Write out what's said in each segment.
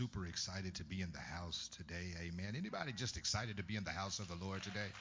Super excited to be in the house today. Amen. Anybody just excited to be in the house of the Lord today?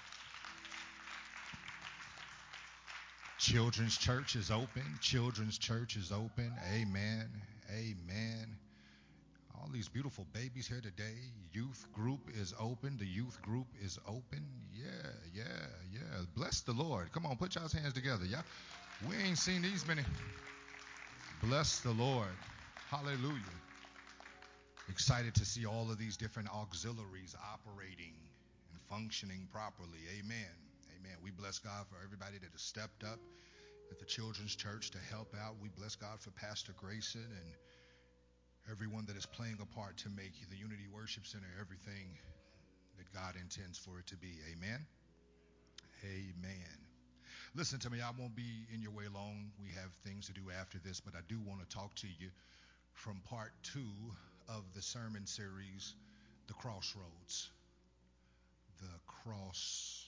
Children's church is open. Children's church is open. Amen. Amen. All these beautiful babies here today. Youth group is open. The youth group is open. Yeah. Bless the Lord. Come on, put y'all's hands together. Yeah. We ain't seen these many. Bless the Lord. Hallelujah. Excited to see all of these different auxiliaries operating and functioning properly. Amen. Amen. We bless God for everybody that has stepped up at the children's church to help out. We bless God for Pastor Grayson and everyone that is playing a part to make the Unity Worship Center everything that God intends for it to be. Amen. Amen. Listen to me, I won't be in your way long. We have things to do after this, but I do want to talk to you from part 2 of the sermon series, The Crossroads. The Crossroads.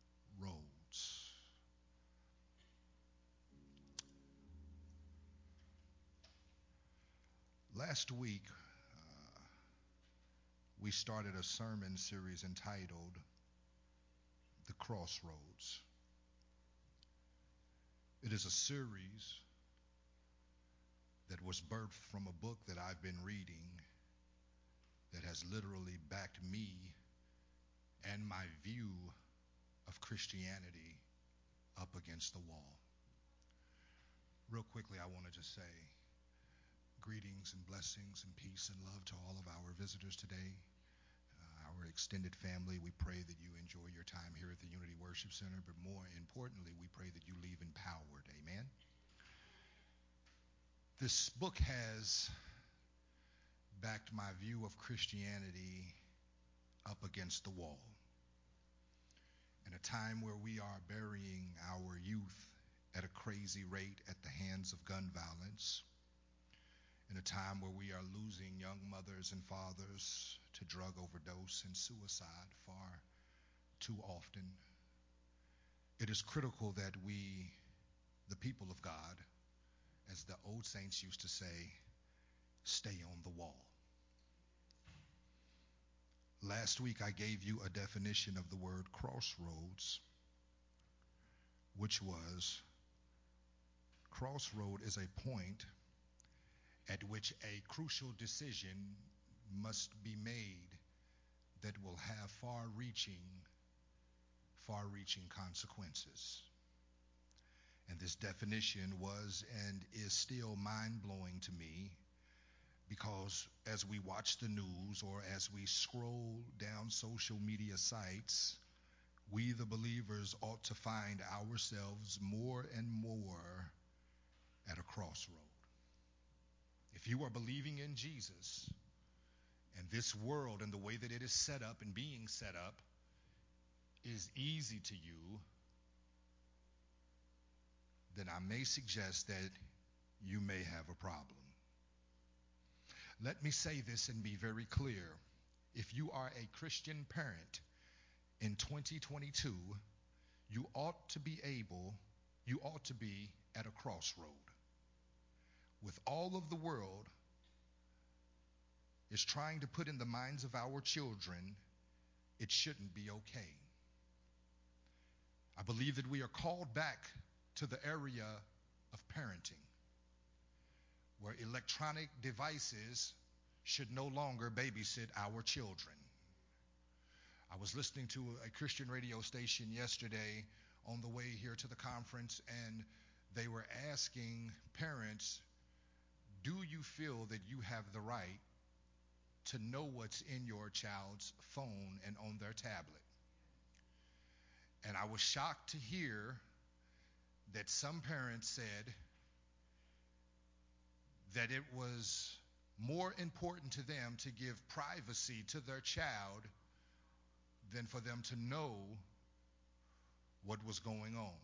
Last week, we started a sermon series entitled The Crossroads. It is a series that was birthed from a book that I've been reading that has literally backed me and my view of Christianity up against the wall. Real quickly, I want to just say greetings and blessings and peace and love to all of our visitors today, our extended family. We pray that you enjoy your time here at the Unity Worship Center, but more importantly, we pray that you leave empowered. Amen. This book has backed my view of Christianity up against the wall. In a time where we are burying our youth at a crazy rate at the hands of gun violence, in a time where we are losing young mothers and fathers to drug overdose and suicide far too often, it is critical that we, the people of God, as the old saints used to say, stay on the wall. Last week I gave you a definition of the word crossroads, which was crossroad is a point at which a crucial decision must be made that will have far-reaching consequences. And this definition was and is still mind-blowing to me, because as we watch the news or as we scroll down social media sites, we the believers ought to find ourselves more and more at a crossroad. If you are believing in Jesus, and this world and the way that it is set up and being set up is easy to you, then I may suggest that you may have a problem. Let me say this and be very clear. If you are a Christian parent in 2022, you ought to be at a crossroad. With all of the world is trying to put in the minds of our children, it shouldn't be okay. I believe that we are called back to the area of parenting, where electronic devices should no longer babysit our children. I was listening to a Christian radio station yesterday on the way here to the conference, and they were asking parents, do you feel that you have the right to know what's in your child's phone and on their tablet? And I was shocked to hear that some parents said that it was more important to them to give privacy to their child than for them to know what was going on.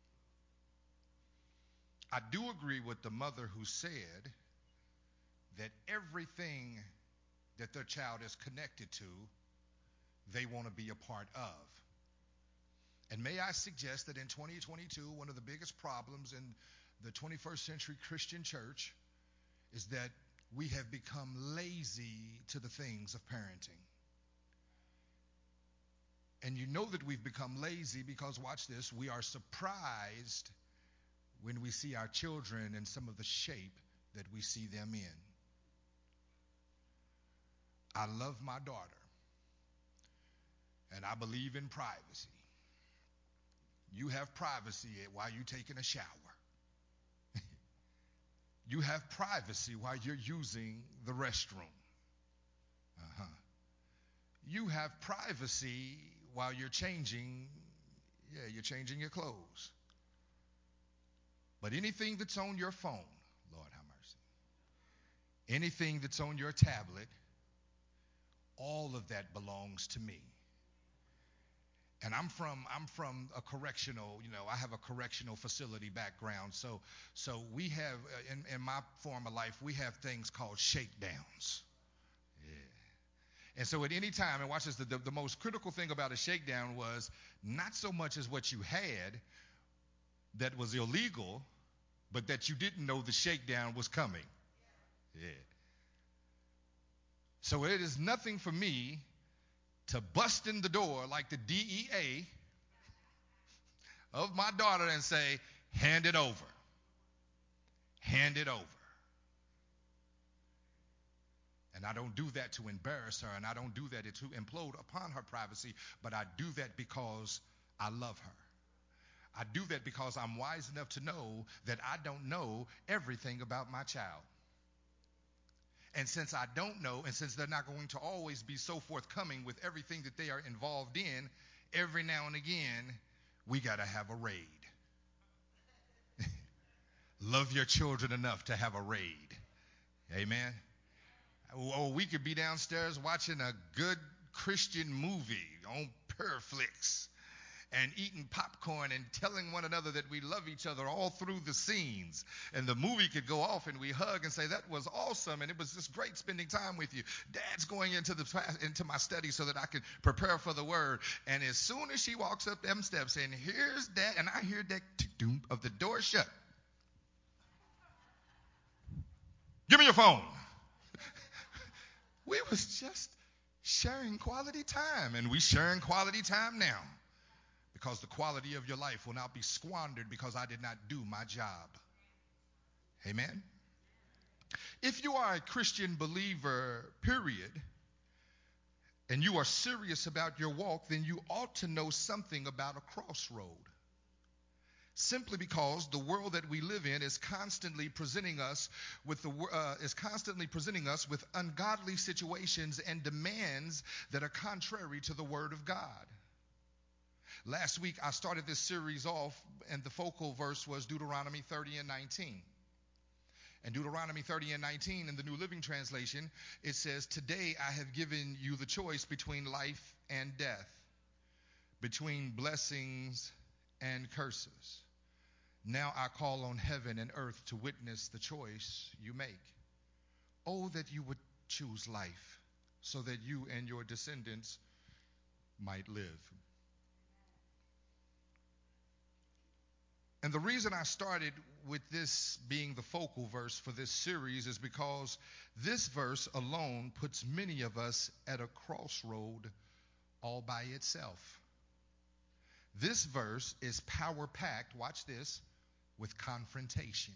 I do agree with the mother who said that everything that their child is connected to, they want to be a part of. And may I suggest that in 2022, one of the biggest problems in the 21st century Christian church is that we have become lazy to the things of parenting. And you know that we've become lazy because, watch this, we are surprised when we see our children in some of the shape that we see them in. I love my daughter, and I believe in privacy. You have privacy while you're taking a shower. You have privacy while you're using the restroom. You have privacy while you're changing your clothes. But anything that's on your phone, Lord have mercy, anything that's on your tablet, all of that belongs to me. And I'm from a correctional, I have a correctional facility background. So we have, in my form of life, we have things called shakedowns. Yeah. And so at any time, and watch this, the most critical thing about a shakedown was not so much as what you had that was illegal, but that you didn't know the shakedown was coming. Yeah. So it is nothing for me to bust in the door like the DEA of my daughter and say, hand it over. Hand it over. And I don't do that to embarrass her, and I don't do that to implode upon her privacy, but I do that because I love her. I do that because I'm wise enough to know that I don't know everything about my child. And since I don't know, and since they're not going to always be so forthcoming with everything that they are involved in, every now and again, we got to have a raid. Love your children enough to have a raid. Amen. Or we could be downstairs watching a good Christian movie on Perflix and eating popcorn and telling one another that we love each other all through the scenes. And the movie could go off and we hug and say, that was awesome, and it was just great spending time with you. Dad's going into my study so that I can prepare for the word. And as soon as she walks up them steps and here's Dad, and I hear that tick-doom of the door shut. Give me your phone. We was just sharing quality time, and we sharing quality time now. Because the quality of your life will not be squandered because I did not do my job. Amen? If you are a Christian believer, period, and you are serious about your walk, then you ought to know something about a crossroad. Simply because the world that we live in is constantly presenting us with ungodly situations and demands that are contrary to the Word of God. Last week, I started this series off, and the focal verse was Deuteronomy 30 and 19. And Deuteronomy 30 and 19 in the New Living Translation, it says, today I have given you the choice between life and death, between blessings and curses. Now I call on heaven and earth to witness the choice you make. Oh, that you would choose life so that you and your descendants might live. And the reason I started with this being the focal verse for this series is because this verse alone puts many of us at a crossroad all by itself. This verse is power-packed, watch this, with confrontation.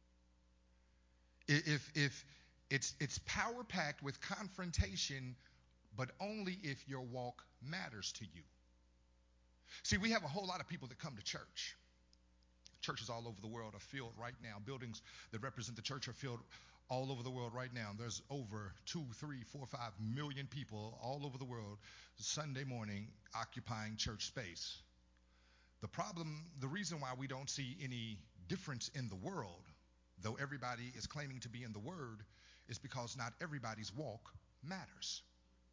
If it's power-packed with confrontation, but only if your walk matters to you. See, we have a whole lot of people that come to church. Churches all over the world are filled right now. Buildings that represent the church are filled all over the world right now. There's over 2, 3, 4, 5 million people all over the world Sunday morning occupying church space. The reason why we don't see any difference in the world, though everybody is claiming to be in the Word, is because not everybody's walk matters.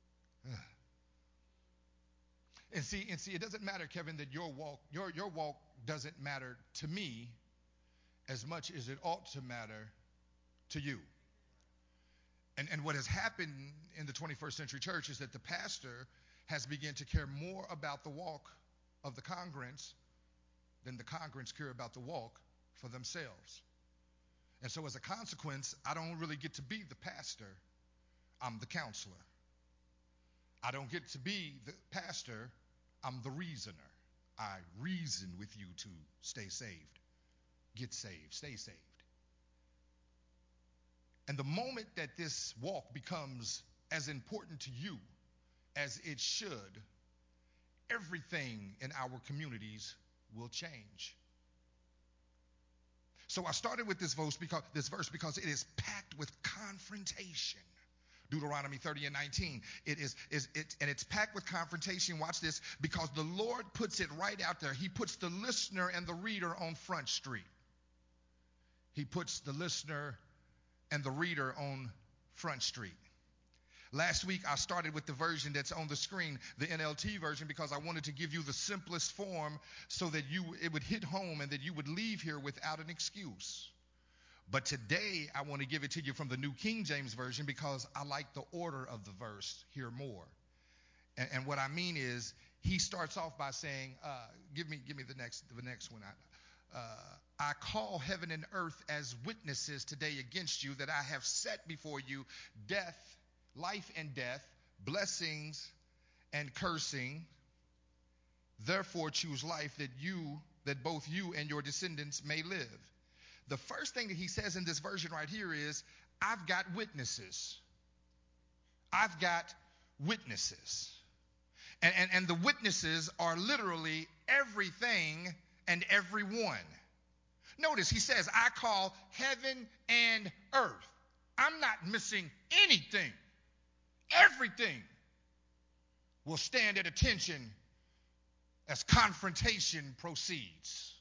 And see, it doesn't matter, Kevin, that your walk doesn't matter to me as much as it ought to matter to you. And what has happened in the 21st century church is that the pastor has begun to care more about the walk of the congregants than the congregants care about the walk for themselves. And so as a consequence, I don't really get to be the pastor. I'm the counselor. I don't get to be the pastor. I'm the reasoner. I reason with you to stay saved, get saved, stay saved. And the moment that this walk becomes as important to you as it should, everything in our communities will change. So I started with this verse because it is packed with confrontation. Deuteronomy 30:19. It's packed with confrontation. Watch this, because the Lord puts it right out there. He puts the listener and the reader on Front Street. He puts the listener and the reader on Front Street. Last week, I started with the version that's on the screen, the NLT version, because I wanted to give you the simplest form so that it would hit home and that you would leave here without an excuse. But today, I want to give it to you from the New King James Version because I like the order of the verse here more. And what I mean is, he starts off by saying, give me the next one. I call heaven and earth as witnesses today against you that I have set before you life and death, blessings and cursing. Therefore choose life that both you and your descendants may live. The first thing that he says in this version right here is, I've got witnesses. I've got witnesses. And the witnesses are literally everything and everyone. Notice he says, I call heaven and earth. I'm not missing anything. Everything will stand at attention as confrontation proceeds.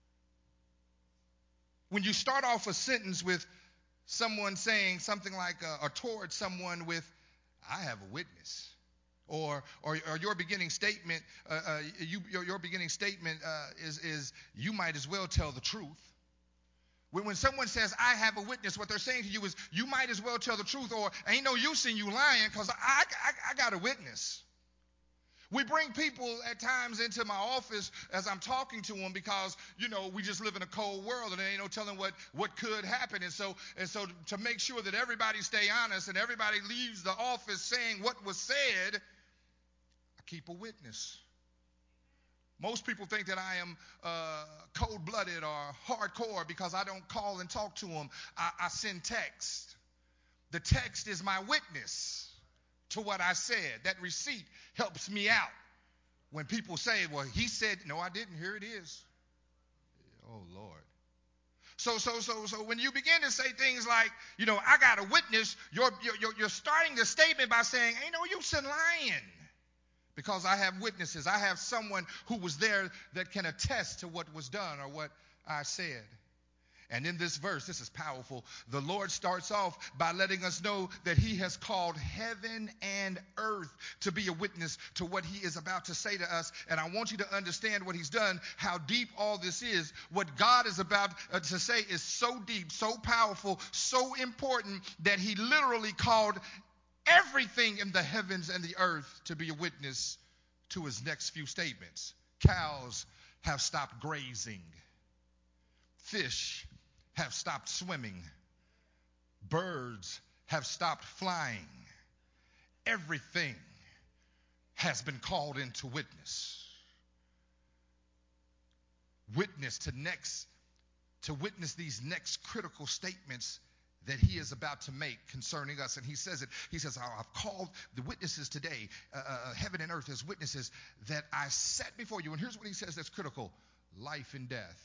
When you start off a sentence with someone saying something like, or towards someone with, I have a witness, or your beginning statement, your beginning statement is you might as well tell the truth. When someone says, I have a witness, what they're saying to you is, you might as well tell the truth, or ain't no use in you lying because I got a witness. We bring people at times into my office as I'm talking to them because, we just live in a cold world and there ain't no telling what could happen. And so to make sure that everybody stay honest and everybody leaves the office saying what was said, I keep a witness. Most people think that I am cold-blooded or hardcore because I don't call and talk to them. I send text. The text is my witness to what I said. That receipt helps me out. When people say, well, he said, no, I didn't. Here it is. Oh, Lord. So when you begin to say things like, I got a witness, you're starting the statement by saying, ain't no use in lying. Because I have witnesses. I have someone who was there that can attest to what was done or what I said. And in this verse, this is powerful, the Lord starts off by letting us know that he has called heaven and earth to be a witness to what he is about to say to us. And I want you to understand what he's done, how deep all this is. What God is about to say is so deep, so powerful, so important that he literally called everything in the heavens and the earth to be a witness to his next few statements. Cows have stopped grazing. Fish have stopped swimming. Birds have stopped flying. Everything has been called into witness. To witness these next critical statements that he is about to make concerning us. And he says, I've called the witnesses today, heaven and earth as witnesses, that I set before you. And here's what he says that's critical: life and death.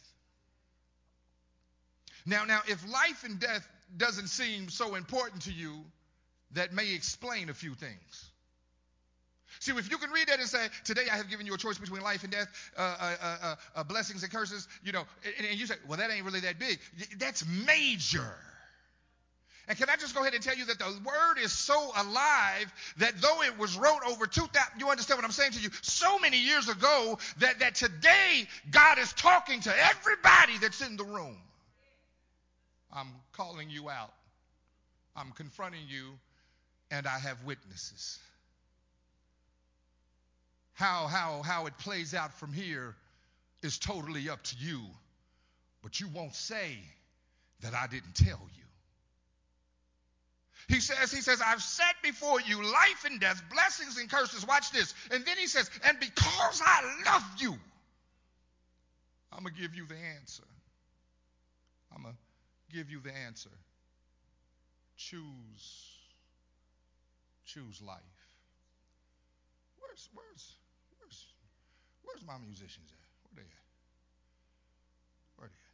Now, if life and death doesn't seem so important to you, that may explain a few things. See, if you can read that and say, today I have given you a choice between life and death, blessings and curses, and you say, well, that ain't really that big. That's major. And can I just go ahead and tell you that the word is so alive that though it was wrote over 2,000, you understand what I'm saying to you, so many years ago, that today God is talking to everybody that's in the room. I'm calling you out. I'm confronting you, and I have witnesses. How it plays out from here is totally up to you. But you won't say that I didn't tell you. He says, I've set before you life and death, blessings and curses. Watch this. And then he says, and because I love you, I'm going to give you the answer. I'm going to give you the answer. Choose life. Where's my musicians at? Where they at? Where they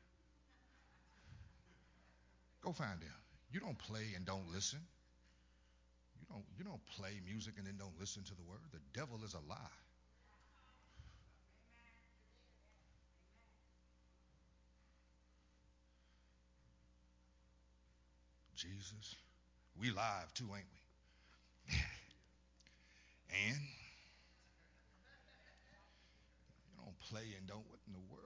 at? Go find them. You don't play and don't listen. You don't play music and then don't listen to the word. The devil is a lie. Jesus. We live too, ain't we? And you don't play and don't what in the world?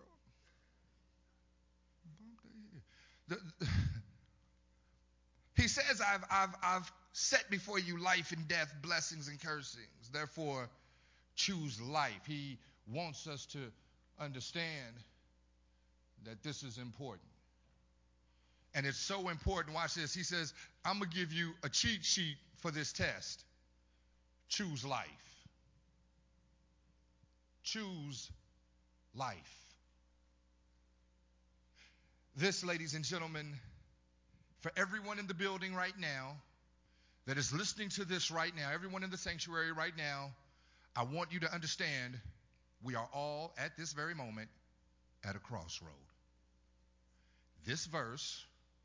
He says, I've set before you life and death, blessings and cursings. Therefore, choose life. He wants us to understand that this is important. And it's so important. Watch this. He says, I'm going to give you a cheat sheet for this test. Choose life. Choose life. This, ladies and gentlemen, for everyone in the building right now that is listening to this right now, everyone in the sanctuary right now, I want you to understand we are all at this very moment at a crossroad. This verse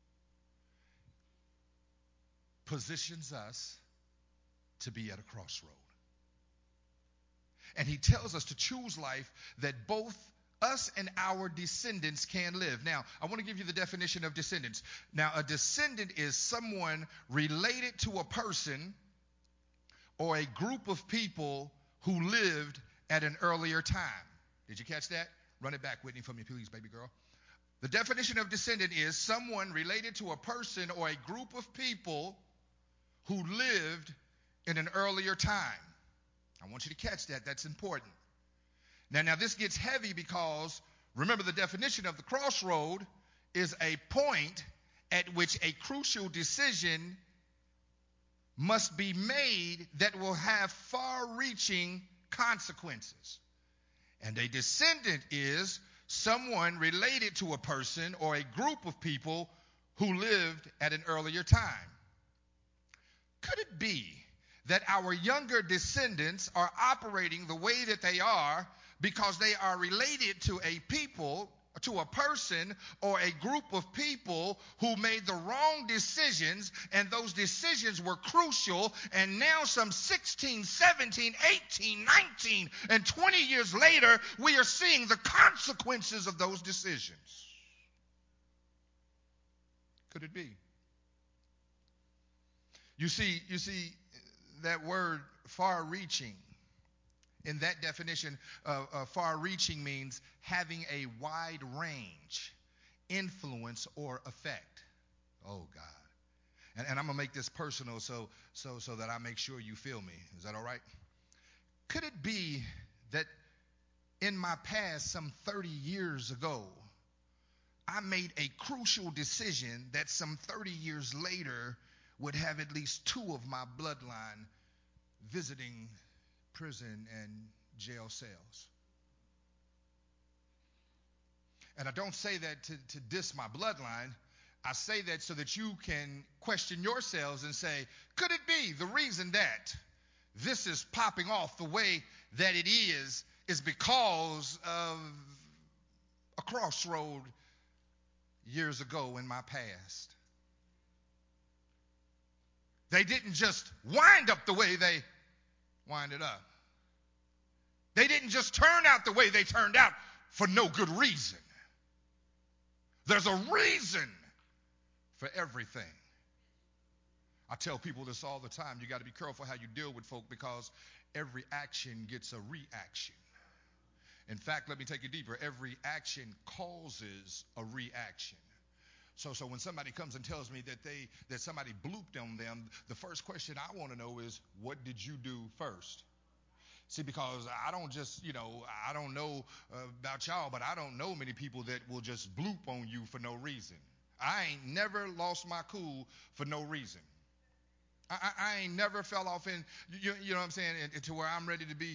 positions us to be at a crossroad. And he tells us to choose life that both us and our descendants can live. Now, I want to give you the definition of descendants. Now, a descendant is someone related to a person or a group of people who lived at an earlier time. Did you catch that? Run it back, Whitney, for me, please, baby girl. The definition of descendant is someone related to a person or a group of people who lived in an earlier time. I want you to catch that. That's important. Now this gets heavy because remember the definition of the crossroad is a point at which a crucial decision must be made that will have far-reaching consequences. And a descendant is someone related to a person or a group of people who lived at an earlier time. Could it be that our younger descendants are operating the way that they are because they are related to a people, to a person or a group of people who made the wrong decisions, and those decisions were crucial, and now some 16, 17, 18, 19, and 20 years later, we are seeing the consequences of those decisions? Could it be? You see, that word far-reaching, in that definition, far-reaching means having a wide range, influence, or effect. Oh, God. And I'm going to make this personal so that I make sure you feel me. Is that all right? Could it be that in my past, some 30 years ago, I made a crucial decision that some 30 years later would have at least two of my bloodline visiting prison and jail cells? And I don't say that to diss my bloodline. I say that so that you can question yourselves and say, could it be the reason that this is popping off the way that it is because of a crossroad years ago in my past? They didn't just wind up the way they winded up. They didn't just turn out the way they turned out for no good reason. There's a reason for everything. I tell people this all the time. You got to be careful how you deal with folk because every action gets a reaction. In fact, let me take it deeper. Every action causes a reaction. So when somebody comes and tells me that somebody blooped on them, the first question I want to know is, what did you do first? See, because I don't just, I don't know about y'all, but I don't know many people that will just bloop on you for no reason. I ain't never lost my cool for no reason. I ain't never fell off in, you know what I'm saying, to where I'm ready to be,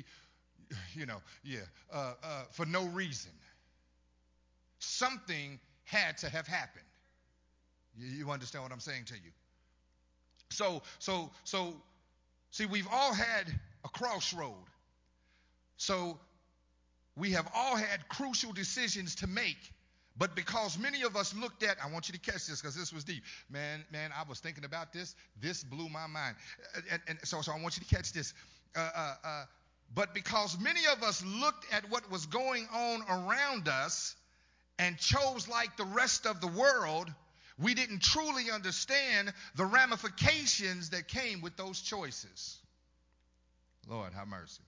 for no reason. Something had to have happened. You understand what I'm saying to you? So, see, we've all had a crossroad. So, we have all had crucial decisions to make. But because many of us looked at, I want you to catch this because this was deep. Man, I was thinking about this. This blew my mind. And so I want you to catch this. But because many of us looked at what was going on around us and chose like the rest of the world, we didn't truly understand the ramifications that came with those choices. Lord, have mercy.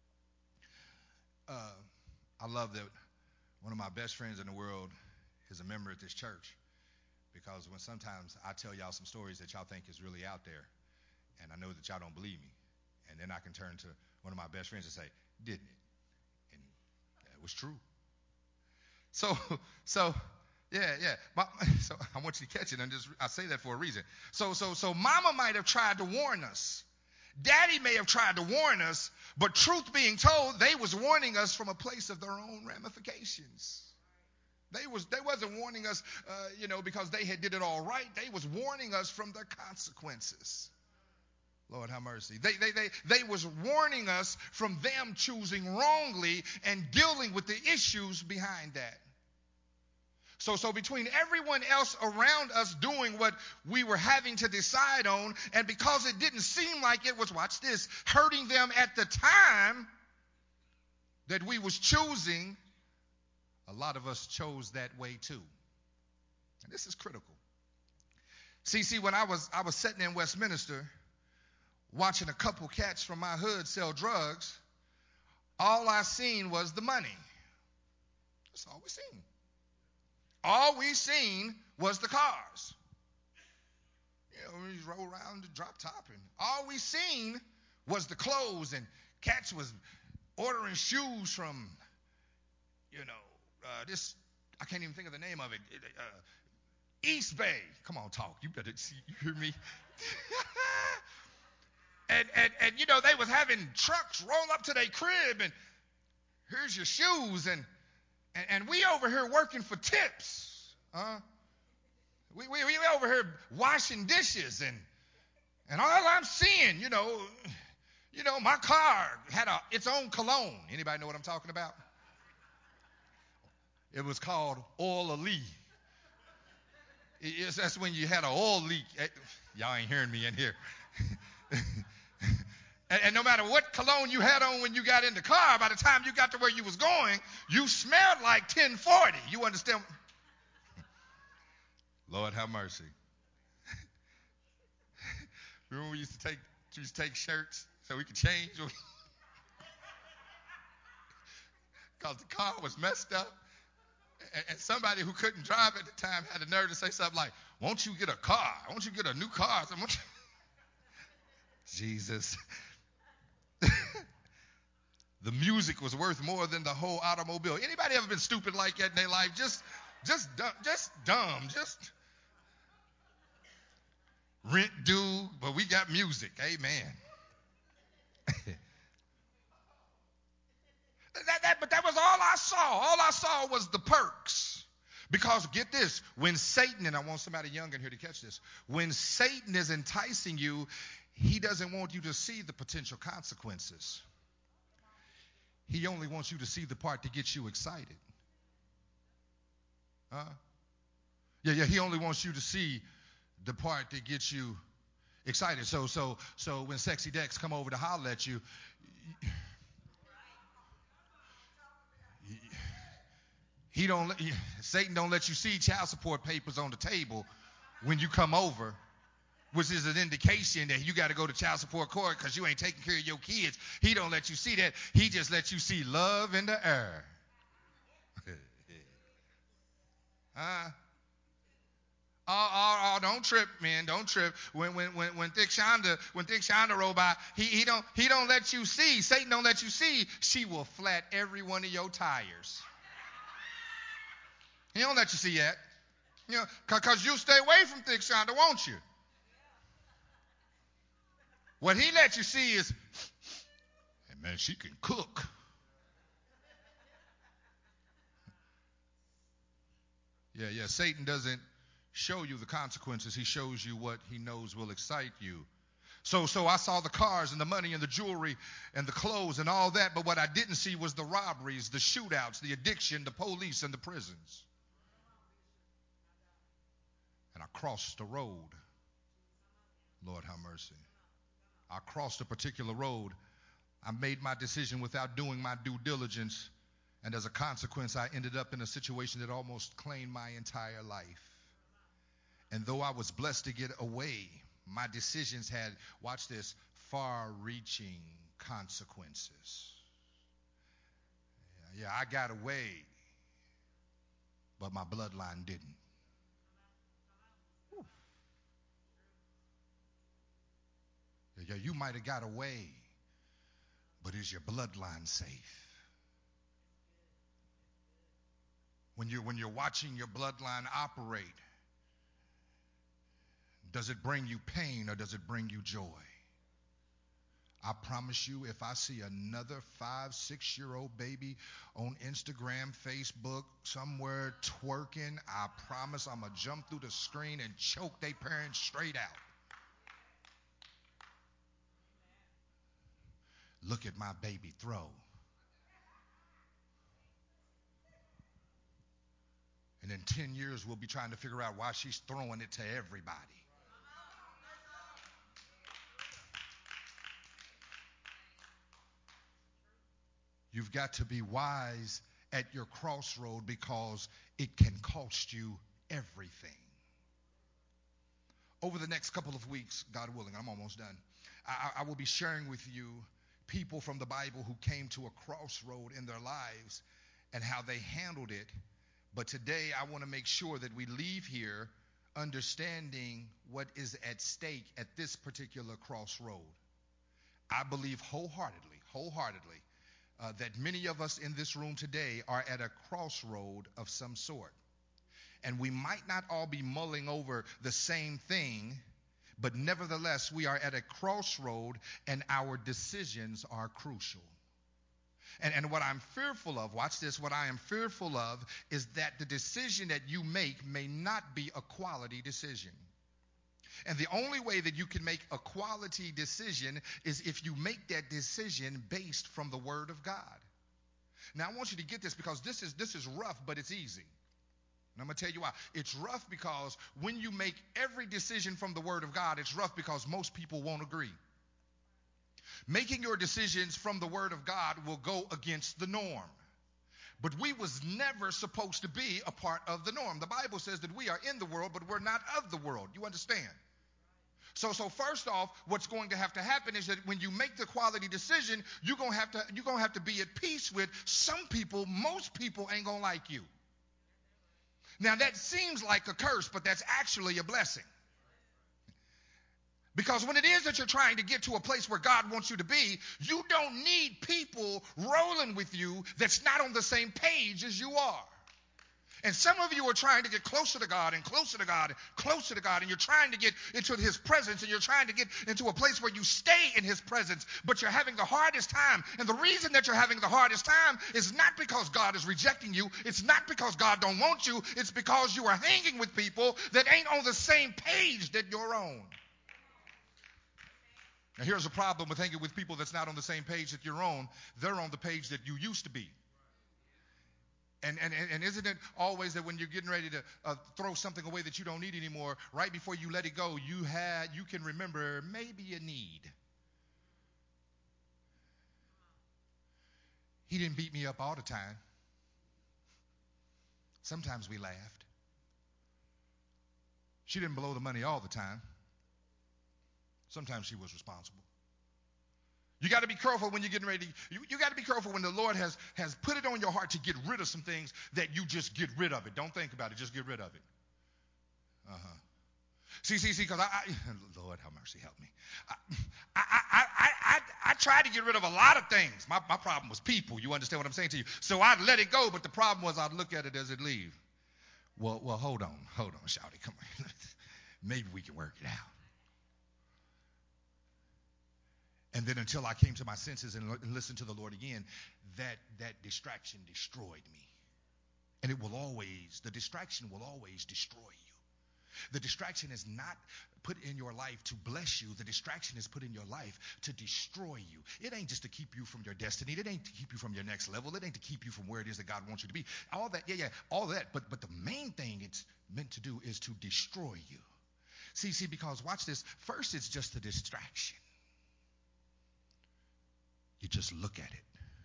I love that one of my best friends in the world is a member at this church, because when sometimes I tell y'all some stories that y'all think is really out there, and I know that y'all don't believe me, and then I can turn to one of my best friends and say, didn't it? And it was true. So yeah. So I want you to catch it, and I say that for a reason. So Mama might have tried to warn us. Daddy may have tried to warn us, but truth being told, they was warning us from a place of their own ramifications. They wasn't warning us, because they had did it all right. They was warning us from the consequences. Lord have mercy. They was warning us from them choosing wrongly and dealing with the issues behind that. So between everyone else around us doing what we were having to decide on, and because it didn't seem like it was, watch this, hurting them at the time that we was choosing, a lot of us chose that way too. And this is critical. See, when I was sitting in Westminster watching a couple cats from my hood sell drugs, all I seen was the money. That's all we seen. All we seen was the cars. We just roll around the drop top, and all we seen was the clothes, and cats was ordering shoes from, this, I can't even think of the name of it, East Bay. Come on, talk. You better see, you hear me? and they was having trucks roll up to their crib, and here's your shoes, and we over here working for tips. We over here washing dishes, and all I'm seeing, my car had its own cologne. Anybody know what I'm talking about? It was called Oil Elite. That's when you had an oil leak. Y'all ain't hearing me in here. And no matter what cologne you had on when you got in the car, by the time you got to where you was going, you smelled like 1040. You understand? Lord have mercy. Remember we used to take shirts so we could change? Because the car was messed up. And somebody who couldn't drive at the time had the nerve to say something like, won't you get a car? Won't you get a new car? Jesus. The music was worth more than the whole automobile. Anybody ever been stupid like that in their life? Just dumb. Just rent due, but we got music. Amen. But that was all I saw. All I saw was the perks. Because get this, when Satan, and I want somebody young in here to catch this, when Satan is enticing you, he doesn't want you to see the potential consequences. He only wants you to see the part that gets you excited. Yeah, he only wants you to see the part that gets you excited. So when Sexy Dex come over to holler at you, Satan don't let you see child support papers on the table when you come over, which is an indication that you got to go to child support court because you ain't taking care of your kids. He don't let you see that. He just lets you see love in the air. Don't trip, man. Don't trip. When Thick Shonda roll by, he don't let you see. Satan don't let you see. She will flat every one of your tires. He don't let you see that. You know, because you stay away from thick Shonda, won't you? What he lets you see is, hey man, she can cook. Yeah. Satan doesn't show you the consequences. He shows you what he knows will excite you. So I saw the cars and the money and the jewelry and the clothes and all that, but what I didn't see was the robberies, the shootouts, the addiction, the police, and the prisons. And I crossed the road. Lord have mercy. I crossed a particular road. I made my decision without doing my due diligence, and as a consequence, I ended up in a situation that almost claimed my entire life. And though I was blessed to get away, my decisions had, watch this, far-reaching consequences. Yeah, I got away, but my bloodline didn't. Whew. Yeah, you might have got away, but is your bloodline safe? When you're watching your bloodline operate, does it bring you pain or does it bring you joy? I promise you, if I see another 5, 6-year-old baby on Instagram, Facebook, somewhere twerking, I promise I'm going to jump through the screen and choke their parents straight out. Look at my baby throw. And in 10 years, we'll be trying to figure out why she's throwing it to everybody. You've got to be wise at your crossroad because it can cost you everything. Over the next couple of weeks, God willing, I'm almost done, I will be sharing with you people from the Bible who came to a crossroad in their lives and how they handled it. But today I want to make sure that we leave here understanding what is at stake at this particular crossroad. I believe wholeheartedly, that many of us in this room today are at a crossroad of some sort. And we might not all be mulling over the same thing, but nevertheless, we are at a crossroad and our decisions are crucial. And what I'm fearful of, watch this, what I am fearful of is that the decision that you make may not be a quality decision. And the only way that you can make a quality decision is if you make that decision based from the Word of God. Now, I want you to get this because this is rough, but it's easy. And I'm going to tell you why. It's rough because when you make every decision from the Word of God, it's rough because most people won't agree. Making your decisions from the Word of God will go against the norm. But we was never supposed to be a part of the norm. The Bible says that we are in the world, but we're not of the world. You understand? So first off, what's going to have to happen is that when you make the quality decision, you're going to have to be at peace with some people. Most people ain't going to like you. Now that seems like a curse, but that's actually a blessing. Because when it is that you're trying to get to a place where God wants you to be, you don't need people rolling with you that's not on the same page as you are. And some of you are trying to get closer to God and closer to God and closer to God, and you're trying to get into His presence, and you're trying to get into a place where you stay in His presence, but you're having the hardest time. And the reason that you're having the hardest time is not because God is rejecting you. It's not because God don't want you. It's because you are hanging with people that ain't on the same page that you're on. Now, here's a problem with hanging with people that's not on the same page that you're on. They're on the page that you used to be. And isn't it always that when you're getting ready to throw something away that you don't need anymore, right before you let it go, you can remember maybe a need. He didn't beat me up all the time. Sometimes we laughed. She didn't blow the money all the time. Sometimes she was responsible. You got to be careful when you're getting ready. You got to be careful when the Lord has put it on your heart to get rid of some things that you just get rid of it. Don't think about it. Just get rid of it. See, because Lord have mercy, help me. I tried to get rid of a lot of things. My problem was people. You understand what I'm saying to you? So I'd let it go, but the problem was I'd look at it as it leave. Well, hold on, Shouty, come on. Maybe we can work it out. And then until I came to my senses and listened to the Lord again, that distraction destroyed me. And the distraction will always destroy you. The distraction is not put in your life to bless you. The distraction is put in your life to destroy you. It ain't just to keep you from your destiny. It ain't to keep you from your next level. It ain't to keep you from where it is that God wants you to be. All that, all that. But the main thing it's meant to do is to destroy you. See, because watch this. First, it's just a distraction. You just look at it.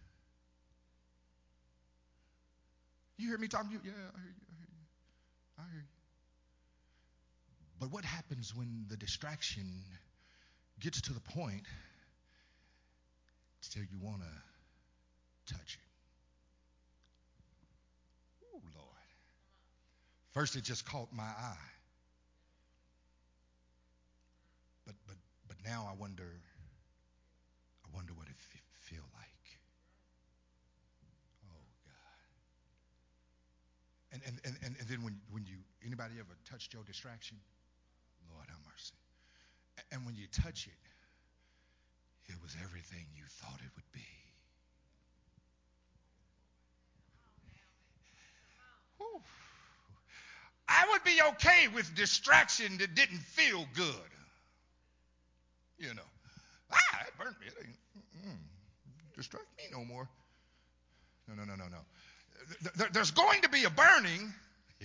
You hear me talking to you? Yeah, I hear you. But what happens when the distraction gets to the point till you want to touch it? Oh, Lord. First, it just caught my eye. But now I wonder what it feel like. Oh, God. And then when you, anybody ever touched your distraction? Lord have mercy. And when you touch it, it was everything you thought it would be. Whew. I would be okay with distraction that didn't feel good. You know. It burnt me. It ain't distract me no more. No. There's going to be a burning.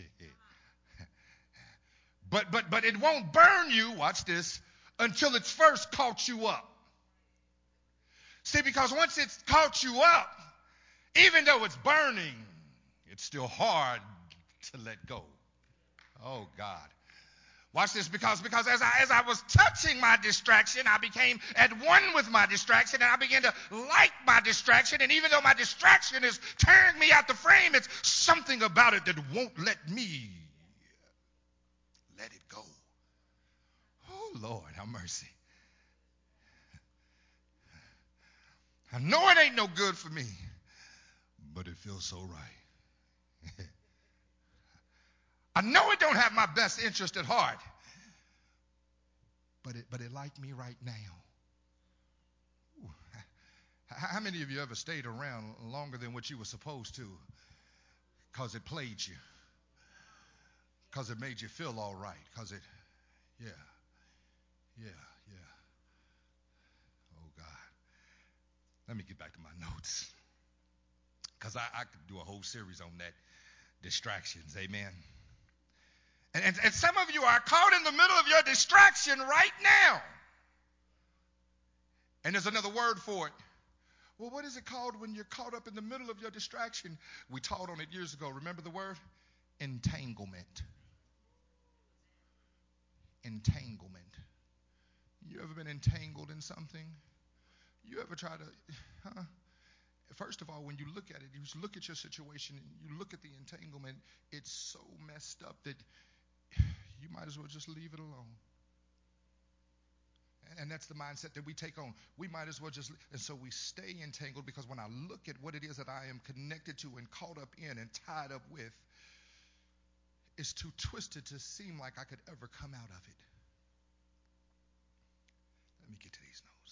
But it won't burn you, watch this, until it's first caught you up. See, because once it's caught you up, even though it's burning, it's still hard to let go. Oh, God. Watch this, because as I was touching my distraction, I became at one with my distraction, and I began to like my distraction. And even though my distraction is tearing me out the frame, it's something about it that won't let me let it go. Oh, Lord, have mercy. I know it ain't no good for me, but it feels so right. I know it don't have my best interest at heart, but it like me right now. Ooh. How many of you ever stayed around longer than what you were supposed to because it played you, because it made you feel all right, because it, yeah. Oh, God. Let me get back to my notes, because I could do a whole series on that, distractions, amen. And some of you are caught in the middle of your distraction right now. And there's another word for it. Well, what is it called when you're caught up in the middle of your distraction? We taught on it years ago. Remember the word? Entanglement. Entanglement. You ever been entangled in something? You ever try to, First of all, when you look at it, you look at your situation, and you look at the entanglement, it's so messed up that you might as well just leave it alone. And that's the mindset that we take on. We might as well just, and so we stay entangled, because when I look at what it is that I am connected to and caught up in and tied up with, it's too twisted to seem like I could ever come out of it. Let me get to these notes.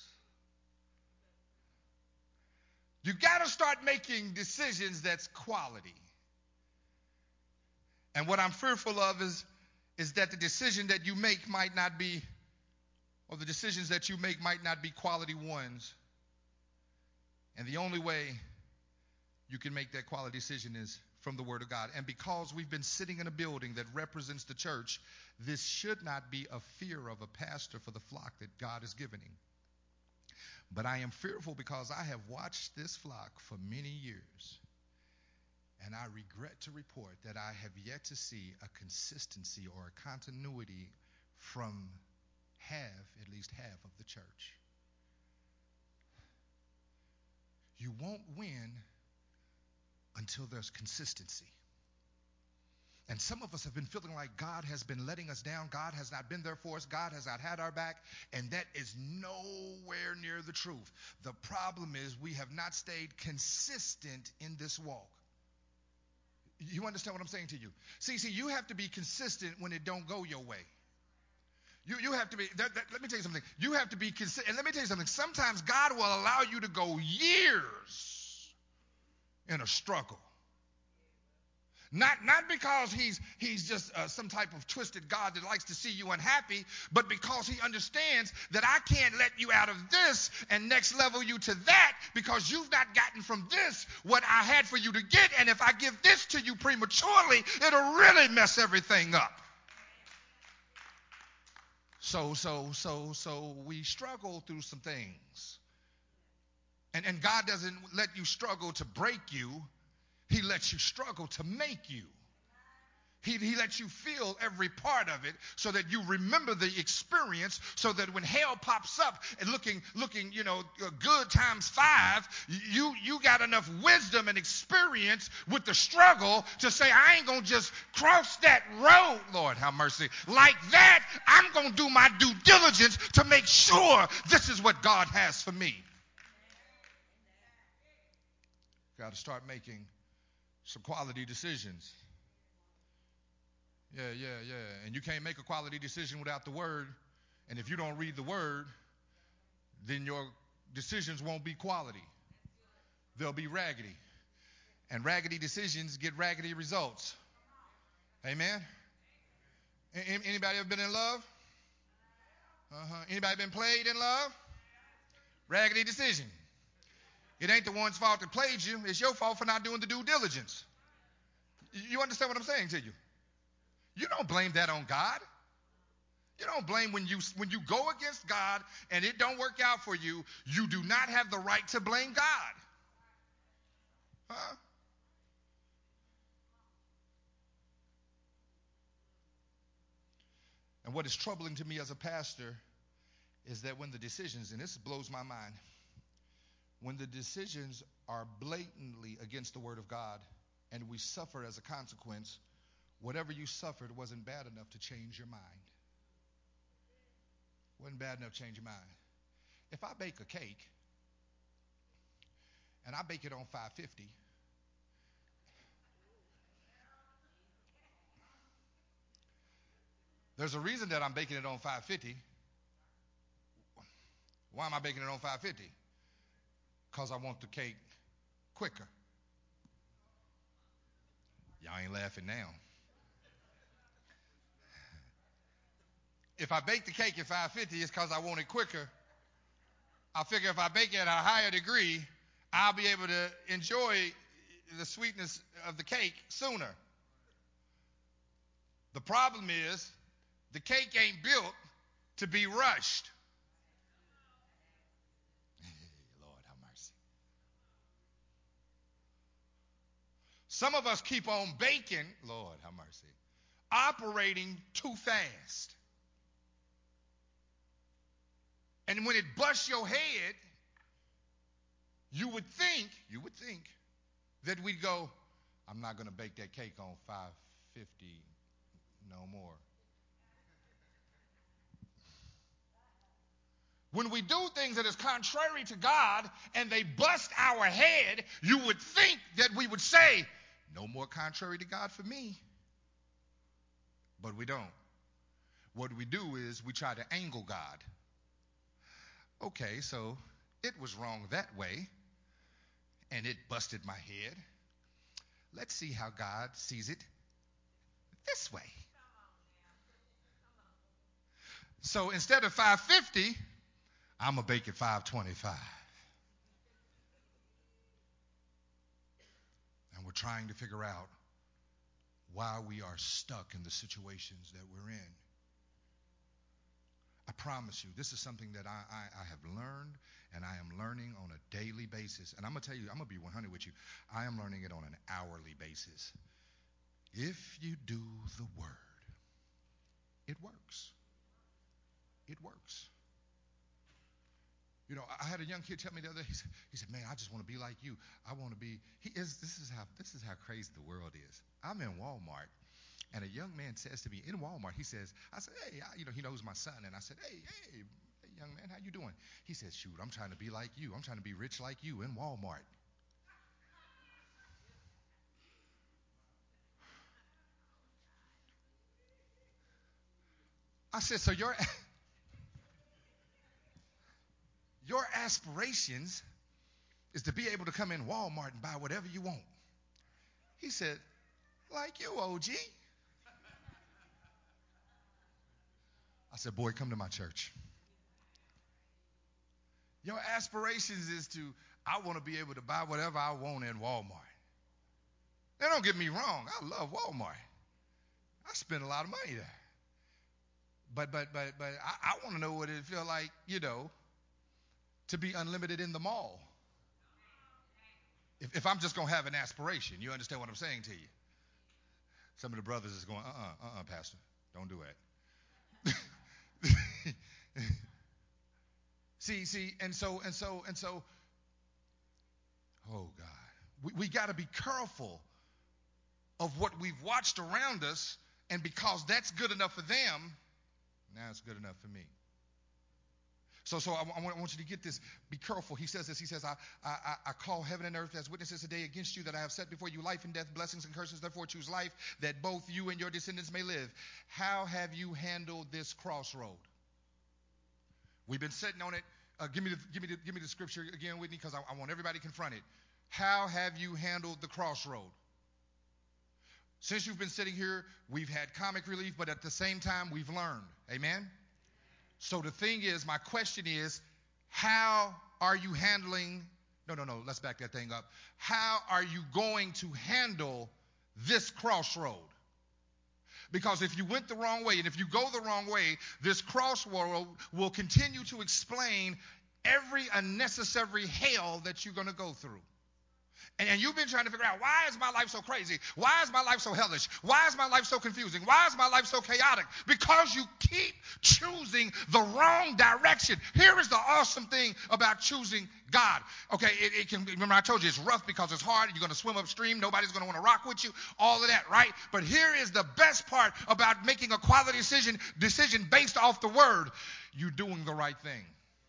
You got to start making decisions that's quality. And what I'm fearful of is that the decision that you make might not be, or the decisions that you make might not be quality ones. And the only way you can make that quality decision is from the Word of God. And because we've been sitting in a building that represents the church, this should not be a fear of a pastor for the flock that God has given him. But I am fearful because I have watched this flock for many years, and I regret to report that I have yet to see a consistency or a continuity from at least half of the church. You won't win until there's consistency. And some of us have been feeling like God has been letting us down. God has not been there for us. God has not had our back. And that is nowhere near the truth. The problem is we have not stayed consistent in this walk. You understand what I'm saying to you? See, you have to be consistent when it don't go your way. You have to be, let me tell you something. You have to be consistent. And let me tell you something. Sometimes God will allow you to go years in a struggle. Not because he's just some type of twisted God that likes to see you unhappy, but because he understands that I can't let you out of this and next level you to that because you've not gotten from this what I had for you to get. And if I give this to you prematurely, it'll really mess everything up. So we struggle through some things. And God doesn't let you struggle to break you. He lets you struggle to make you. He lets you feel every part of it so that you remember the experience, so that when hell pops up and looking, good times 5, you got enough wisdom and experience with the struggle to say, I ain't going to just cross that road, Lord have mercy. Like that, I'm going to do my due diligence to make sure this is what God has for me. Got to start making some quality decisions. Yeah. And you can't make a quality decision without the word. And if you don't read the word, then your decisions won't be quality. They'll be raggedy. And raggedy decisions get raggedy results. Amen? Anybody ever been in love? Anybody been played in love? Raggedy decision. It ain't the one's fault that played you. It's your fault for not doing the due diligence. You understand what I'm saying to you? You don't blame that on God. You don't blame when you go against God and it don't work out for you. You do not have the right to blame God. Huh? And what is troubling to me as a pastor is that when the decisions, and this blows my mind, when the decisions are blatantly against the word of God and we suffer as a consequence, whatever you suffered wasn't bad enough to change your mind. Wasn't bad enough to change your mind. If I bake a cake and I bake it on 550, there's a reason that I'm baking it on 550. Why am I baking it on 550? Because I want the cake quicker. Y'all ain't laughing now. If I bake the cake at 550, it's because I want it quicker. I figure if I bake it at a higher degree, I'll be able to enjoy the sweetness of the cake sooner. The problem is, the cake ain't built to be rushed. Lord have mercy. Some of us keep on baking, Lord have mercy, operating too fast. And when it busts your head, you would think that we'd go, I'm not going to bake that cake on 550 no more. When we do things that is contrary to God and they bust our head, you would think that we would say, no more contrary to God for me. But we don't. What we do is we try to angle God. Okay, so it was wrong that way, and it busted my head. Let's see how God sees it this way. So instead of 550, I'm going to bake it 525. And we're trying to figure out why we are stuck in the situations that we're in. I promise you, this is something that I have learned and I am learning on a daily basis. And I'm going to tell you, I'm going to be 100 with you. I am learning it on an hourly basis. If you do the word, it works. It works. You know, I had a young kid tell me the other day, he said, man, I just want to be like you. I want to be, this is how crazy the world is. I'm in Walmart. And a young man says to me in Walmart, I said, hey, he knows my son. And I said, hey, young man, how you doing? He said, shoot, I'm trying to be like you. I'm trying to be rich like you in Walmart. I said, so your aspirations is to be able to come in Walmart and buy whatever you want. He said, like you, OG. I said, boy, come to my church. Your aspirations is to, I want to be able to buy whatever I want in Walmart. Now, don't get me wrong. I love Walmart. I spend a lot of money there. But I want to know what it feel like, to be unlimited in the mall. If I'm just going to have an aspiration, you understand what I'm saying to you? Some of the brothers is going, Pastor, don't do that. see, and so, oh God, we got to be careful of what we've watched around us, and because that's good enough for them, now it's good enough for me. So I want you to get this. Be careful. He says this. He says, I call heaven and earth as witnesses today against you that I have set before you life and death, blessings and curses. Therefore choose life that both you and your descendants may live. How have you handled this crossroad? We've been sitting on it. Give me the scripture again, Whitney, because I want everybody to confront it. How have you handled the crossroad? Since you've been sitting here, we've had comic relief, but at the same time, we've learned. Amen? So the thing is, my question is, how are you handling, no, let's back that thing up. How are you going to handle this crossroad? Because if you went the wrong way, and if you go the wrong way, this crossroad will continue to explain every unnecessary hell that you're going to go through. And you've been trying to figure out, why is my life so crazy? Why is my life so hellish? Why is my life so confusing? Why is my life so chaotic? Because you keep choosing the wrong direction. Here is the awesome thing about choosing God. Okay, it can, remember I told you it's rough because it's hard. You're going to swim upstream. Nobody's going to want to rock with you. All of that, right? But here is the best part about making a quality decision based off the word. You're doing the right thing.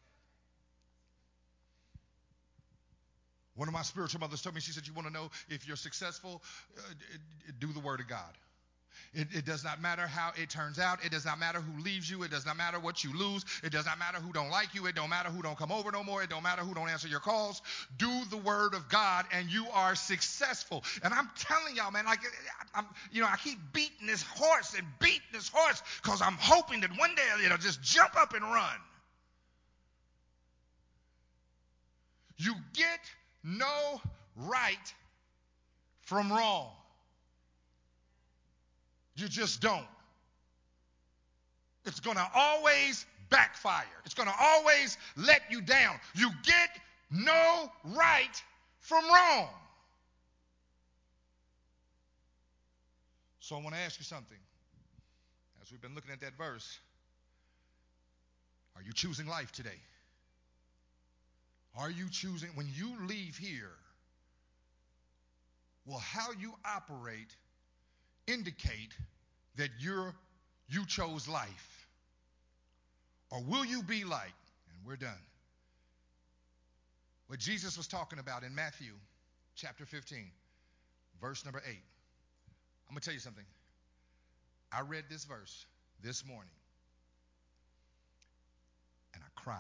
One of my spiritual mothers told me, she said, you want to know if you're successful? Do the word of God. It does not matter how it turns out. It does not matter who leaves you. It does not matter what you lose. It does not matter who don't like you. It don't matter who don't come over no more. It don't matter who don't answer your calls. Do the word of God and you are successful. And I'm telling y'all, man, like, I keep beating this horse because I'm hoping that one day it'll just jump up and run. You get no right from wrong. You just don't. It's going to always backfire. It's going to always let you down. You get no right from wrong. So I want to ask you something. As we've been looking at that verse, are you choosing life today? Are you choosing, when you leave here, will how you operate indicate that you chose life? Or will you be like, and we're done, what Jesus was talking about in Matthew chapter 15, verse number 8. I'm going to tell you something. I read this verse this morning, and I cried.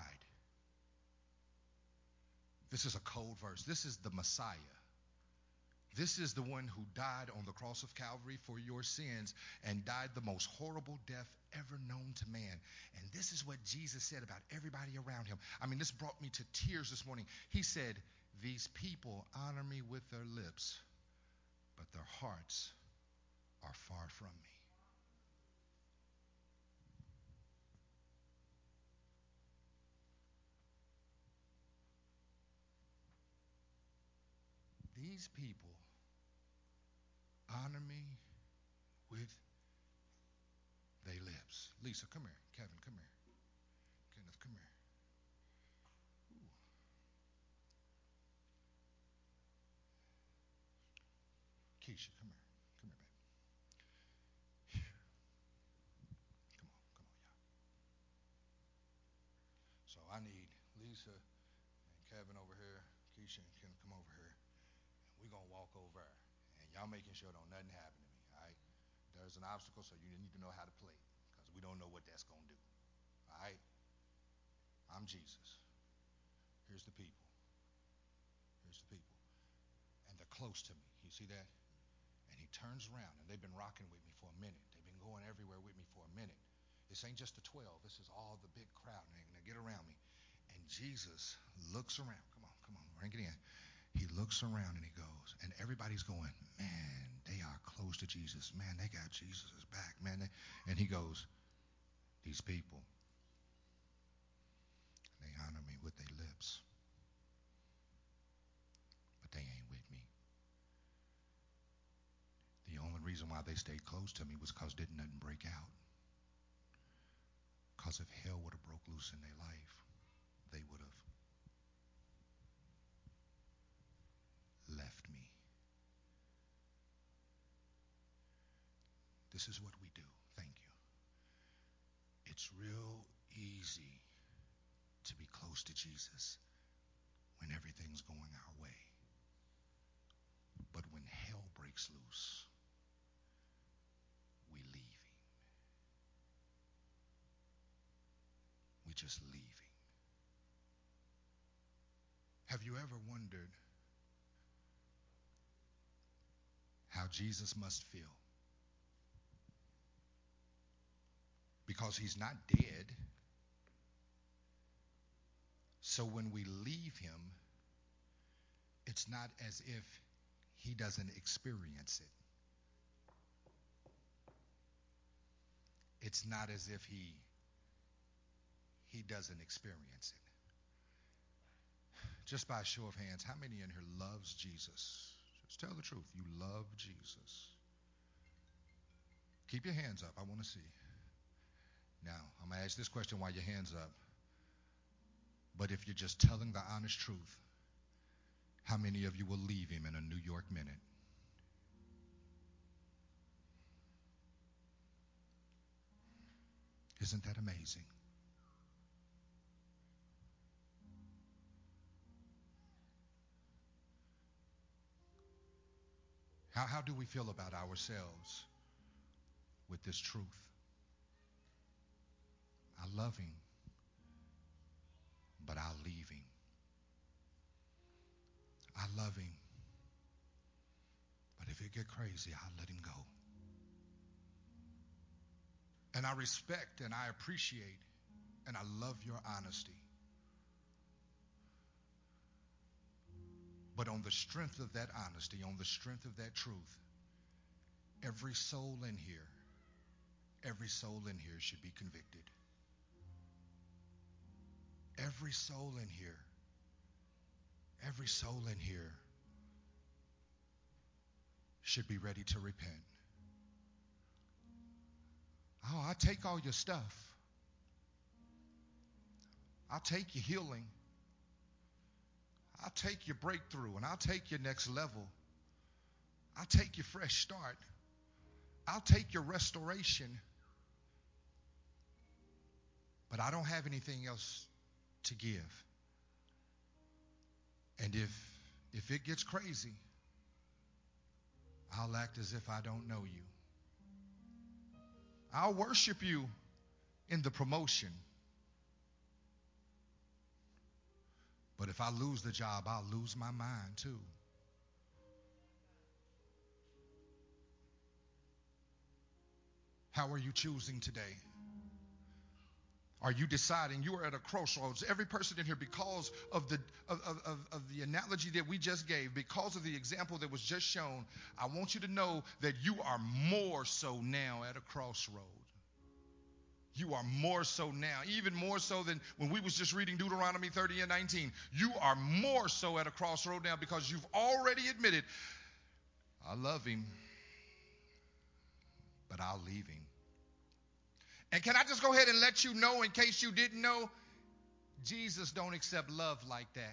This is a cold verse. This is the Messiah. This is the one who died on the cross of Calvary for your sins and died the most horrible death ever known to man. And this is what Jesus said about everybody around him. I mean, this brought me to tears this morning. He said, these people honor me with their lips, but their hearts are far from me. These people honor me with their lips. Lisa, come here. Kevin, come here. Kenneth, come here. Ooh. Keisha, come here. Come here, baby. Come on, y'all. So I need Lisa and Kevin over here. Keisha and Ken come over here. And we're going to walk over. And y'all making sure don't nothing happen to me, all right? There's an obstacle, so you need to know how to play. Because We don't know what that's going to do. All right? I'm Jesus. Here's the people. Here's the people. And they're close to me. You see that? And he turns around, and they've been rocking with me for a minute. They've been going everywhere with me for a minute. This ain't just the 12. This is all the big crowd, and they're going to get around me. And Jesus looks around. Come on, bring it in. He looks around, and he goes, and everybody's going, man, they are close to Jesus. Man, they got Jesus' back, man. And he goes, these people, they honor me with their lips, but they ain't with me. The only reason why they stayed close to me was because didn't nothing break out. Because if hell would have broke loose in their life, they would have left me. This is what we do. Thank you. It's real easy to be close to Jesus when everything's going our way. But when hell breaks loose, we leave him. We just leave him. Have you ever wondered how Jesus must feel? Because he's not dead. So when we leave him, it's not as if he doesn't experience it. It's not as if he doesn't experience it. Just by a show of hands, how many in here loves Jesus? Just tell the truth. You love Jesus. Keep your hands up. I want to see. Now, I'm going to ask this question while your hands up. But if you're just telling the honest truth, how many of you will leave him in a New York minute? Isn't that amazing? How do we feel about ourselves with this truth? I love him, but I'll leave him. I love him, but if it get crazy, I'll let him go. And I respect and I appreciate and I love your honesty. But on the strength of that honesty, on the strength of that truth, every soul in here should be convicted. Every soul in here should be ready to repent. Oh, I'll take all your stuff. I'll take your healing. I'll take your breakthrough, and I'll take your next level. I'll take your fresh start. I'll take your restoration. But I don't have anything else to give. And if it gets crazy, I'll act as if I don't know you. I'll worship you in the promotion. But if I lose the job, I'll lose my mind too. How are you choosing today? Are you deciding? You are at a crossroads. Every person in here, because of the analogy that we just gave, because of the example that was just shown, I want you to know that you are more so now at a crossroad. You are more so now, even more so than when we was just reading Deuteronomy 30 and 19. You are more so at a crossroad now because you've already admitted, I love him, but I'll leave him. And can I just go ahead and let you know, in case you didn't know, Jesus don't accept love like that.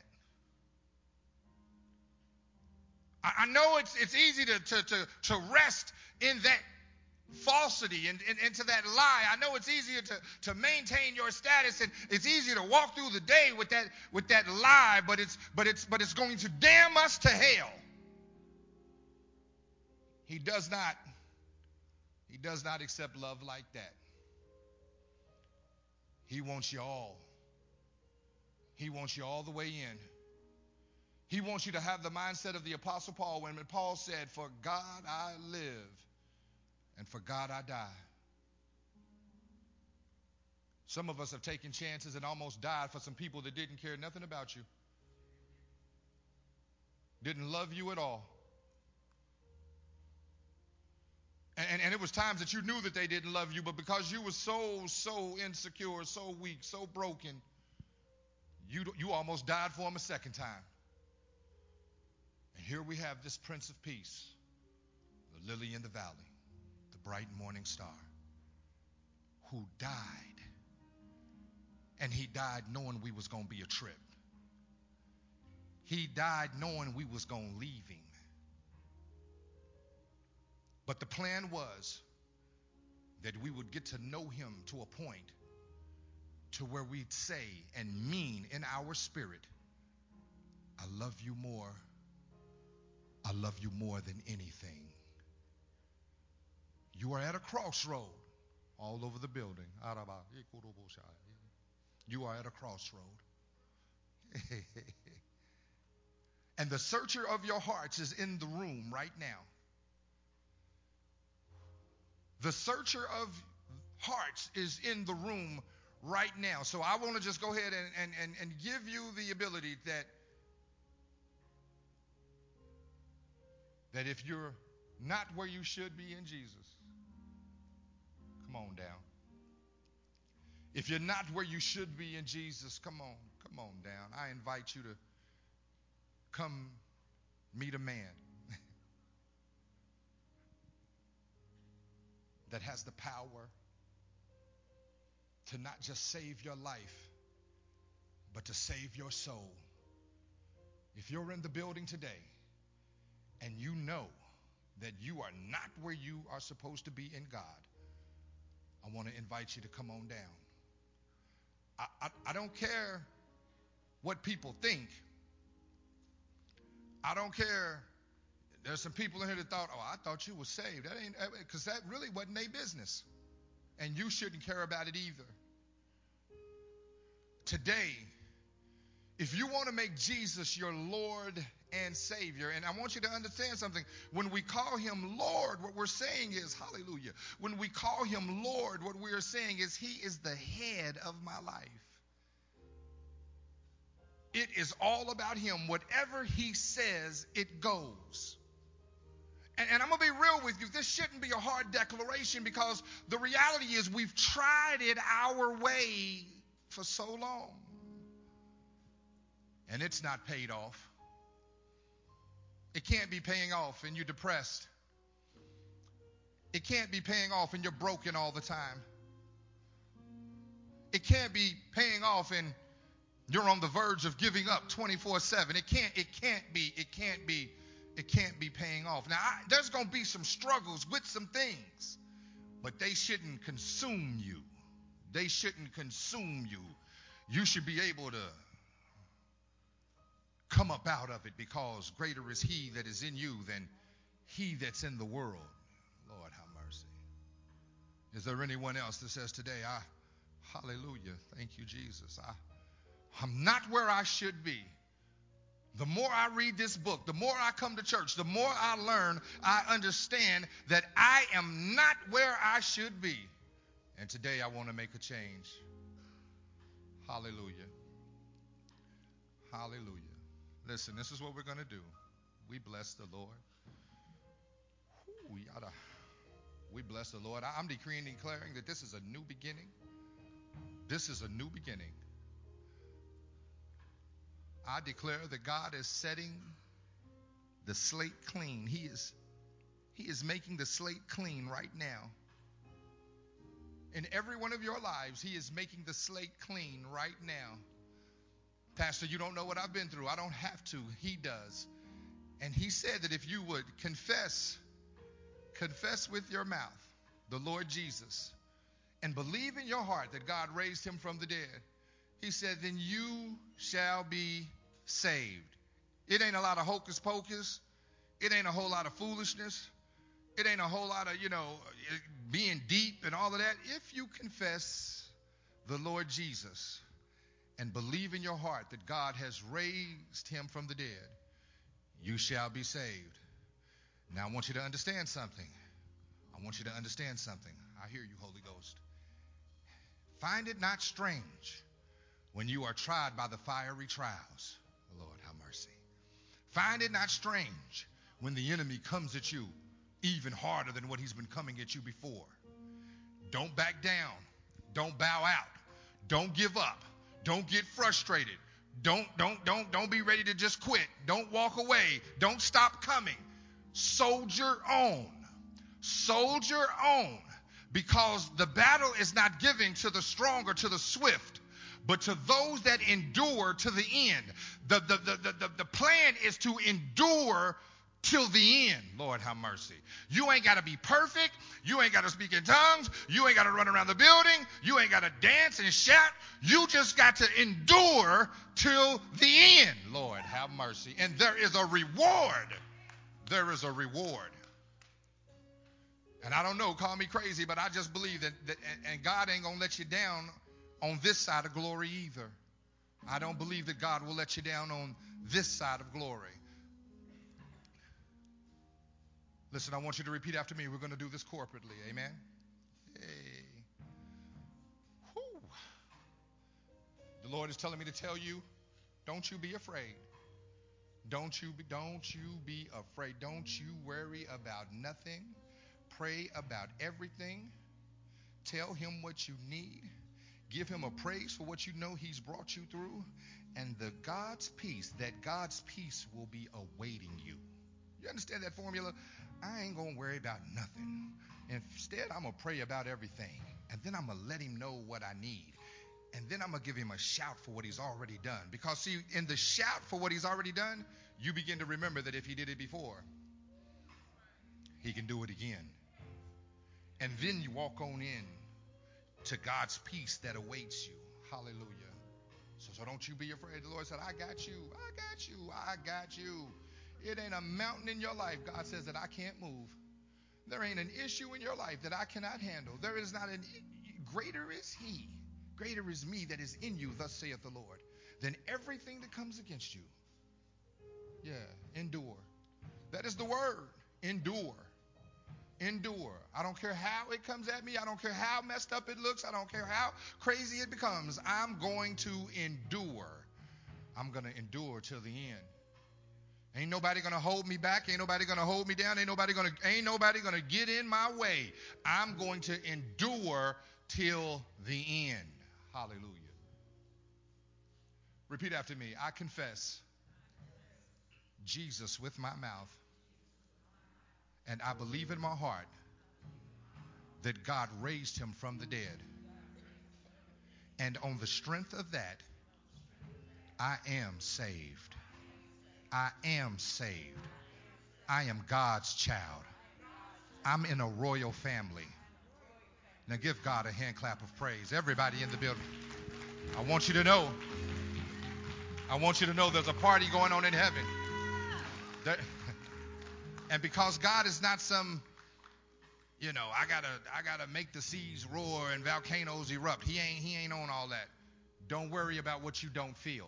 I know it's easy to rest in that falsity and into that lie. I know it's easier to maintain your status, and it's easier to walk through the day with that lie, but it's going to damn us to hell. He does not accept love like that. He wants you all. He wants you all the way in. He wants you to have the mindset of the Apostle Paul when Paul said, "For God I live, and for God I die." Some of us have taken chances and almost died for some people that didn't care nothing about you, didn't love you at all. And it was times that you knew that they didn't love you, but because you were so insecure, so weak, so broken, you almost died for them a second time. And here we have this Prince of Peace, the lily in the valley, the bright morning star, who died. And he died knowing we was going to be a trip. He died knowing we was going to leave him. But the plan was that we would get to know him to a point to where we'd say and mean in our spirit, "I love you more. I love you more than anything." You are at a crossroad all over the building. You are at a crossroad. And the searcher of your hearts is in the room right now. The searcher of hearts is in the room right now. So I want to just go ahead and give you the ability that if you're not where you should be in Jesus, come on down. If you're not where you should be in Jesus, come on down. I invite you to come meet a man that has the power to not just save your life, but to save your soul. If you're in the building today and you know that you are not where you are supposed to be in God, I want to invite you to come on down. I don't care what people think. I don't care. There's some people in here that thought, "Oh, I thought you were saved." That ain't, because that really wasn't their business. And you shouldn't care about it either. Today, if you want to make Jesus your Lord and Savior, and I want you to understand something. When we call him Lord, what we're saying is, hallelujah. When we call him Lord, what we are saying is he is the head of my life. It is all about him. Whatever he says, it goes. And I'm going to be real with you. This shouldn't be a hard declaration because the reality is we've tried it our way for so long. And it's not paid off. It can't be paying off and you're depressed. It can't be paying off and you're broken all the time. It can't be paying off and you're on the verge of giving up 24/7. It can't be paying off. Now, there's going to be some struggles with some things, but they shouldn't consume you. They shouldn't consume you. You should be able to come up out of it because greater is he that is in you than he that's in the world. Lord, have mercy. Is there anyone else that says today, hallelujah, thank you, Jesus. I'm not where I should be. The more I read this book, the more I come to church, the more I learn, I understand that I am not where I should be. And today I want to make a change. Hallelujah. Hallelujah. Listen, this is what we're going to do. We bless the Lord. We bless the Lord. I'm decreeing and declaring that this is a new beginning. This is a new beginning. I declare that God is setting the slate clean. He is making the slate clean right now. In every one of your lives, he is making the slate clean right now. Pastor, you don't know what I've been through. I don't have to. He does. And he said that if you would confess with your mouth the Lord Jesus and believe in your heart that God raised him from the dead, he said, then you shall be saved. It ain't a lot of hocus pocus. It ain't a whole lot of foolishness. It ain't a whole lot of, being deep and all of that. If you confess the Lord Jesus and believe in your heart that God has raised him from the dead, you shall be saved. Now I want you to understand something. I want you to understand something. I hear you, Holy Ghost. Find it not strange when you are tried by the fiery trials. Lord, have mercy. Find it not strange when the enemy comes at you even harder than what he's been coming at you before. Don't back down. Don't bow out. Don't give up. Don't get frustrated. Don't be ready to just quit. Don't walk away. Don't stop coming. Soldier on. Soldier on. Because the battle is not given to the strong or to the swift, but to those that endure to the end. The plan is to endure till the end. Lord, have mercy. You ain't got to be perfect. You ain't got to speak in tongues. You ain't got to run around the building. You ain't got to dance and shout. You just got to endure till the end. Lord, have mercy. And there is a reward. There is a reward. And I don't know, call me crazy, but I just believe that and God ain't going to let you down on this side of glory either. I don't believe that God will let you down on this side of glory. Listen, I want you to repeat after me. We're going to do this corporately. Amen? Hey. Whew. The Lord is telling me to tell you, don't you be afraid. Don't you be afraid. Don't you worry about nothing. Pray about everything. Tell him what you need. Give him a praise for what you know he's brought you through. And God's peace will be awaiting you. You understand that formula? I ain't going to worry about nothing. Instead, I'm going to pray about everything. And then I'm going to let him know what I need. And then I'm going to give him a shout for what he's already done. Because, see, in the shout for what he's already done, you begin to remember that if he did it before, he can do it again. And then you walk on in to God's peace that awaits you. Hallelujah. So don't you be afraid. The Lord said, I got you. I got you. I got you. It ain't a mountain in your life, God says, that I can't move. There ain't an issue in your life that I cannot handle. There is not greater is he. Greater is me that is in you, thus saith the Lord, than everything that comes against you. Yeah, endure. That is the word. Endure. Endure. I don't care how it comes at me. I don't care how messed up it looks. I don't care how crazy it becomes. I'm going to endure. I'm going to endure till the end. Ain't nobody going to hold me back. Ain't nobody going to hold me down. Ain't nobody going to get in my way. I'm going to endure till the end. Hallelujah. Repeat after me. I confess Jesus with my mouth, and I believe in my heart that God raised him from the dead. And on the strength of that, I am saved. I am saved. I am God's child. I'm in a royal family. Now give God a hand clap of praise. Everybody in the building. I want you to know there's a party going on in heaven. And because God is not some, I gotta make the seas roar and volcanoes erupt. He ain't on all that. Don't worry about what you don't feel.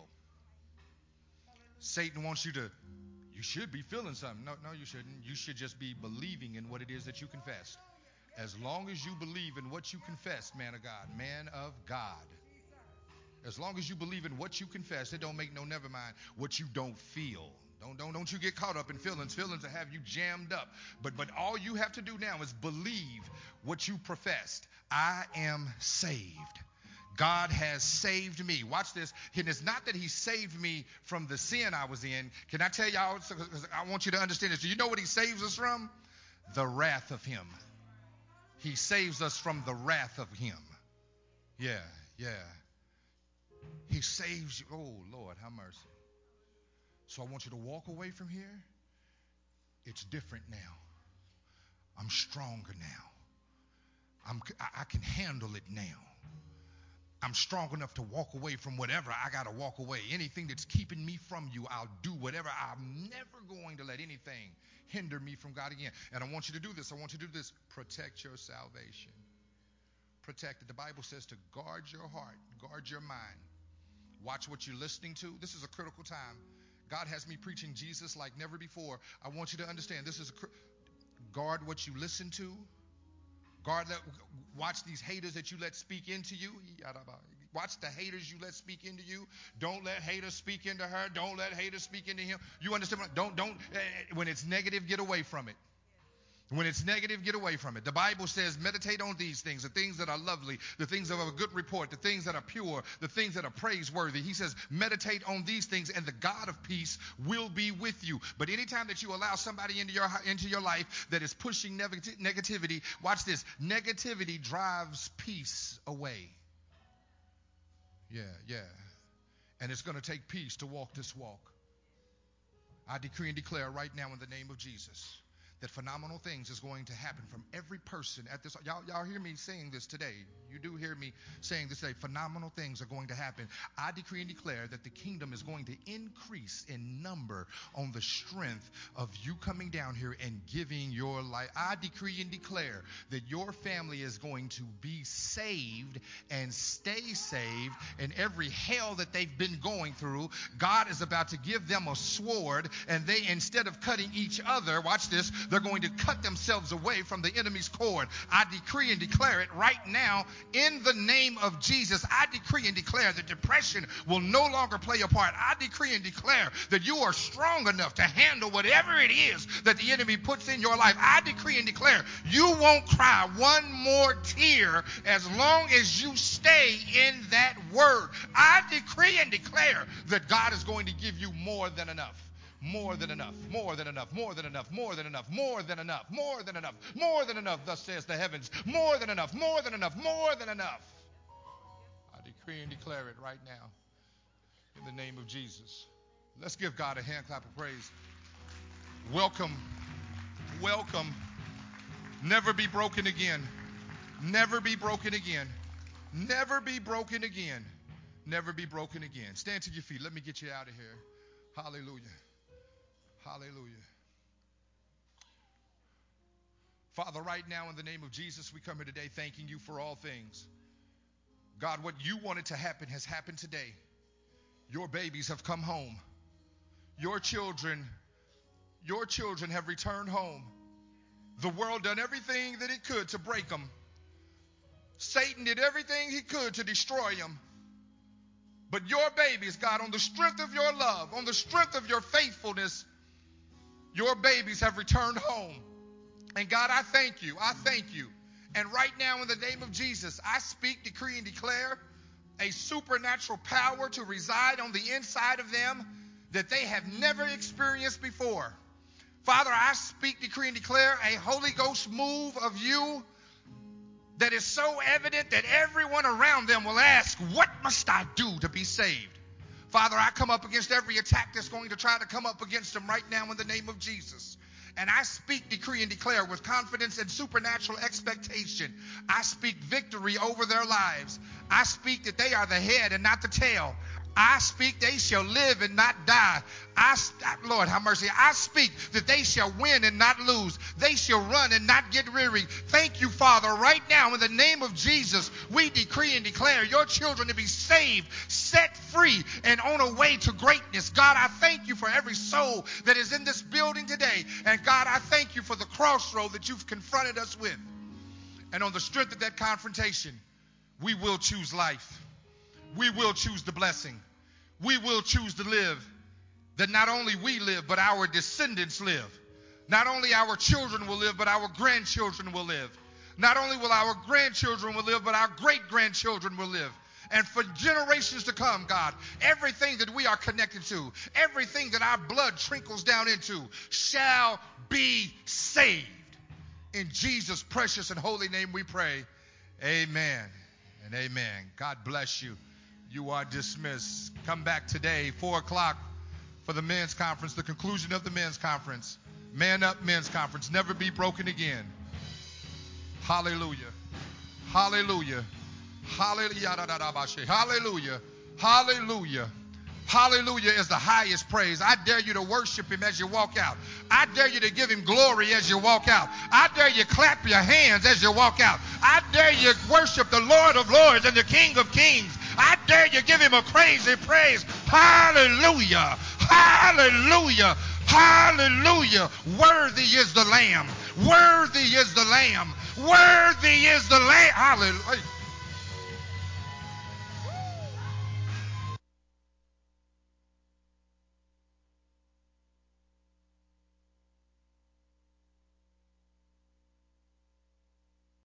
Satan wants you should be feeling something. No, you shouldn't. You should just be believing in what it is that you confessed. As long as you believe in what you confessed, man of God. As long as you believe in what you confess, it don't make no never mind what you don't feel. Don't you get caught up in feelings. Feelings will have you jammed up. But all you have to do now is believe what you professed. I am saved. God has saved me. Watch this. And it's not that he saved me from the sin I was in. Can I tell y'all? Because I want you to understand this. Do you know what he saves us from? The wrath of him. He saves us from the wrath of him. Yeah. He saves you. Oh, Lord, have mercy. So I want you to walk away from here. It's different now. I'm stronger now. I can handle it now. I'm strong enough to walk away from whatever I got to walk away. Anything that's keeping me from you, I'll do whatever. I'm never going to let anything hinder me from God again. And I want you to do this. Protect your salvation. protected. The Bible says to guard your heart, guard your mind. Watch what you're listening to. This is a critical time. God has me preaching Jesus like never before. I want you to understand this is guard what you listen to. Watch these haters that you let speak into you. Watch the haters you let speak into you. Don't let haters speak into her. Don't let haters speak into him. You understand? When it's negative, get away from it. When it's negative, get away from it. The Bible says, meditate on these things, the things that are lovely, the things of a good report, the things that are pure, the things that are praiseworthy. He says, meditate on these things, and the God of peace will be with you. But anytime that you allow somebody into your life that is pushing negativity, watch this. Negativity drives peace away. Yeah. And it's going to take peace to walk this walk. I decree and declare right now in the name of Jesus that phenomenal things is going to happen from every person at this. Y'all hear me saying this today. You do hear me saying this today. Phenomenal things are going to happen. I decree and declare that the kingdom is going to increase in number on the strength of you coming down here and giving your life. I decree and declare that your family is going to be saved and stay saved, and every hell that they've been going through, God is about to give them a sword, and they, instead of cutting each other, watch this, they're going to cut themselves away from the enemy's cord. I decree and declare it right now in the name of Jesus. I decree and declare that depression will no longer play a part. I decree and declare that you are strong enough to handle whatever it is that the enemy puts in your life. I decree and declare you won't cry one more tear as long as you stay in that word. I decree and declare that God is going to give you more than enough. More than enough, more than enough, more than enough, more than enough, more than enough, more than enough, more than enough, thus says the heavens. More than enough, more than enough, more than enough. I decree and declare it right now in the name of Jesus. Let's give God a hand clap of praise. Welcome, welcome. Never be broken again. Never be broken again. Never be broken again. Never be broken again. Stand to your feet. Let me get you out of here. Hallelujah. Hallelujah. Father, right now in the name of Jesus, we come here today thanking you for all things. God, what you wanted to happen has happened today. Your babies have come home. Your children have returned home. The world done everything that it could to break them. Satan did everything he could to destroy them. But your babies, God, on the strength of your love, on the strength of your faithfulness, your babies have returned home. And God, I thank you. I thank you. And right now in the name of Jesus, I speak, decree, and declare a supernatural power to reside on the inside of them that they have never experienced before. Father, I speak, decree, and declare a Holy Ghost move of you that is so evident that everyone around them will ask, what must I do to be saved? Father, I come up against every attack that's going to try to come up against them right now in the name of Jesus. And I speak, decree, and declare with confidence and supernatural expectation. I speak victory over their lives. I speak that they are the head and not the tail. I speak they shall live and not die. Lord, have mercy. I speak that they shall win and not lose. They shall run and not get weary. Thank you, Father. Right now, in the name of Jesus, we decree and declare your children to be saved, set free, and on a way to greatness. God, I thank you for every soul that is in this building today. And God, I thank you for the crossroad that you've confronted us with. And on the strength of that confrontation, we will choose life. We will choose the blessing. We will choose to live. That not only we live, but our descendants live. Not only our children will live, but our grandchildren will live. Not only will our grandchildren will live, but our great-grandchildren will live. And for generations to come, God, everything that we are connected to, everything that our blood trickles down into, shall be saved. In Jesus' precious and holy name we pray. Amen and amen. God bless you. You are dismissed. Come back today, 4 o'clock, for the men's conference, the conclusion of the men's conference. Man Up Men's Conference. Never be broken again. Hallelujah. Hallelujah. Hallelujah. Hallelujah. Hallelujah. Hallelujah is the highest praise. I dare you to worship him as you walk out. I dare you to give him glory as you walk out. I dare you clap your hands as you walk out. I dare you worship the Lord of Lords and the King of Kings. I dare you give him a crazy praise. Hallelujah. Hallelujah. Hallelujah. Worthy is the Lamb. Worthy is the Lamb. Worthy is the Lamb. Hallelujah.